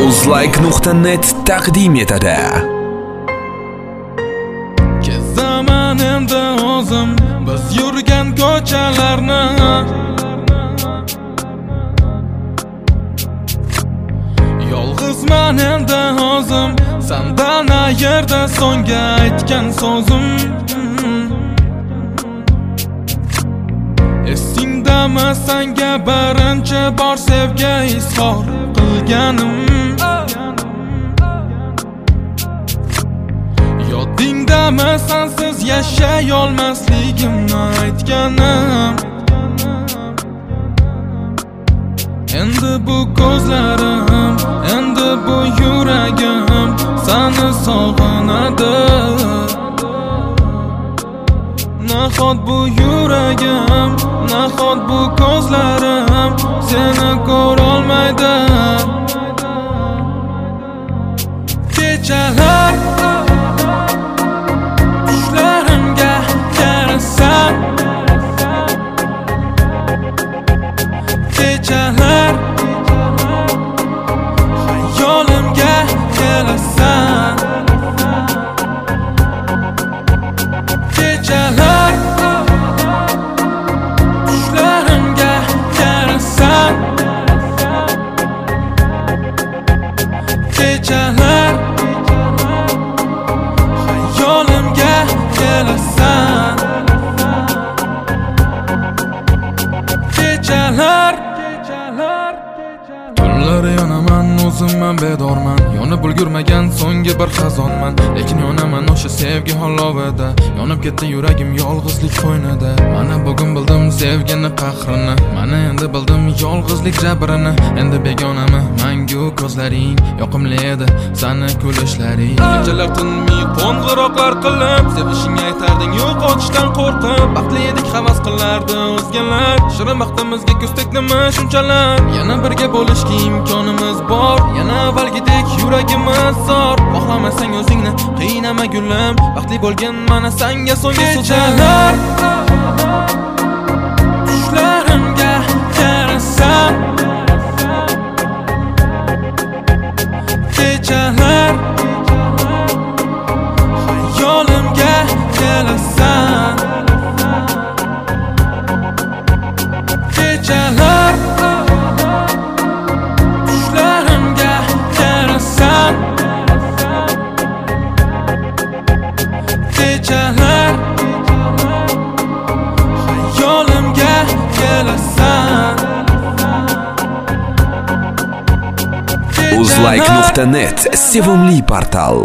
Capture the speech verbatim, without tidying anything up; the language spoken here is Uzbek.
uzlike nuqta net taqdim etadi. Kezaman endi o'zim biz yurgan ko'chalarni, yolg'izman endi o'zim sandan ayirdi so'nggi aytgan so'zim. Esingdami senga birinchi bor sevgi izhor qilganim? Yodingdami sensiz yashay olmasligimni aytganim? Endi bu ko'zlarim, endi bu yuragim seni sog'inadi. Nahot bu yuragim, nahot bu ko'zlarim seni ko'rolmaydi. Kechalar tushlarimga kelasan, kechalar hayolimga kelasan, kechalar tushlarimga kelasan, kechalar hayolimga kelasan, kechalar tunlar yonaman, o'zimman bedorman, yonib ulgurmagan so'nggi bir xazonman. Lekin yonaman o'sha sevgi olovida, yonib ketdi yuragim yolg'izlik qo'ynida. Mana bugun bildim sevgini qahrini, mana endi bildim yolg'izlik jabrini. Endi begonami mangu ko'zlaring, yoqimli edi sani kulishlaring. Kechalar tinmay qo'ng'iroqlar qilib, sevishingga aytarding yo'qotishdan qo'rqib. Baxtli edik havas qilardi o'zgalar, shirin baxtimizga ko'z tekdimi shunchalar. Yana birga bo'lishga imkonimiz bor, yana avvalgidek yuragimiz zor. Xohlamasang o'zingni qiynama gulim, baxtli bo'lgan mana senga so'nggi kechalar tushlarimga kelasan, kechalar hayolimga kelasan, kechalar tushlarimga kelasan, kechalar hayolimga kelasan. uzlike nuqta net sevimli portal.